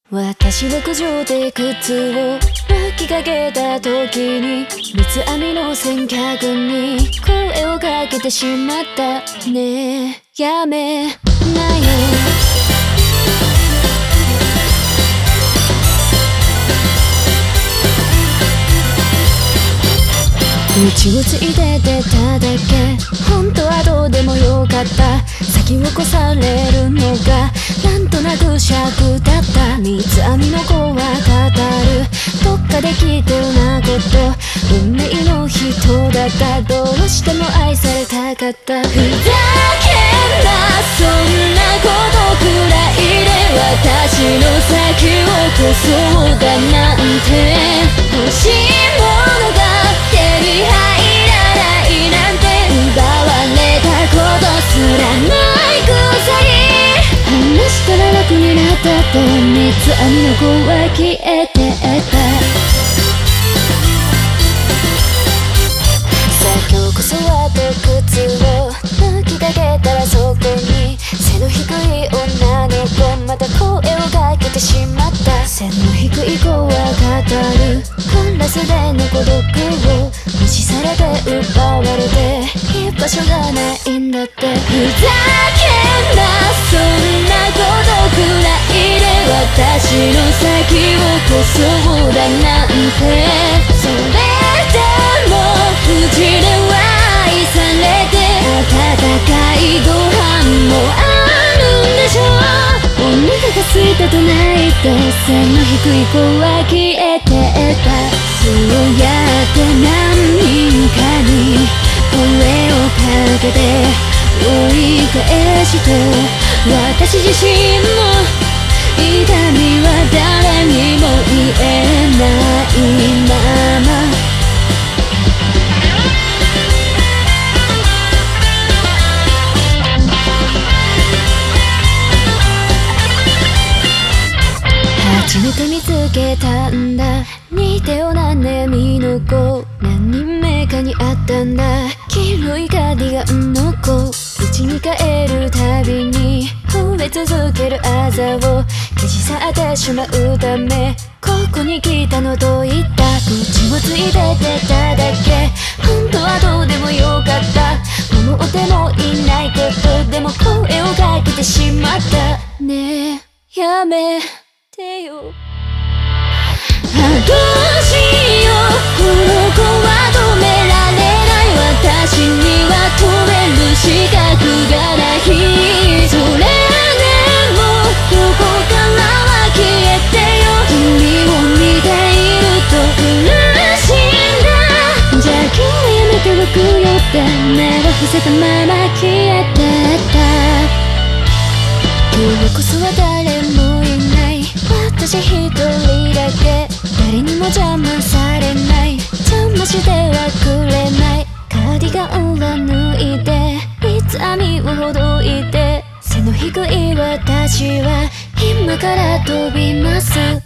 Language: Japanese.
私は屋上で靴を履きかけた時に三つ編みの先客に声をかけてしまった。ねえやめなよ。うちをついて出ただけ、本当はどうでもよかった。先を越されるのがなんとなく尺だった。三つ編みの子は語るどっかで聞いてるなこと、運命の人だった。どうしても愛されたかった。ふざけんな、そんなことくらいで私の先を越そうだなんて。欲しいものが手に入らないなんて、奪われたことすらないくさい。話したら楽になったと三つ編みの子は消えてた。さあ今日こそはと靴を履きかけたら、そこに背の低い女の子、また声をかけてしまった。背の低い子は語るカラスでの孤独を無視されて奪われて居場所がないんだって。ふざけんな、そんなことくらいで私の先を越そうだなんて。それでもうちでは愛されて、温かいご飯もあるんでしょう。お腹が空いたと泣いて背の低い子は消えてた。そうやって何人かに声をかけて追い返して、私自身も痛みは誰にも言えないまま。初めて見つけたんだ似たような眠の子、何人目かに会ったんだ。黄色いカーディガンの子、家に帰るたびに増え続けるあざを消し去ってしまうため、ここに来たのと言った。口をついて出ただけ、本当はどうでもよかった。思ってもいないことでも声をかけてしまった。ねえやめてよ。どうしよう、この子は止められない。私には止める資格がない。それでもどこからは消えてよ。君を見ていると苦しんだ。じゃあ今日はやめておくよって目を伏せたまま消えてた。今日こそは誰もいない、私一人だけ。誰にも邪魔されない、邪魔してはくれない。カーディガンは脱いで三つ編みをほどいて、背の低い私は今から飛びます。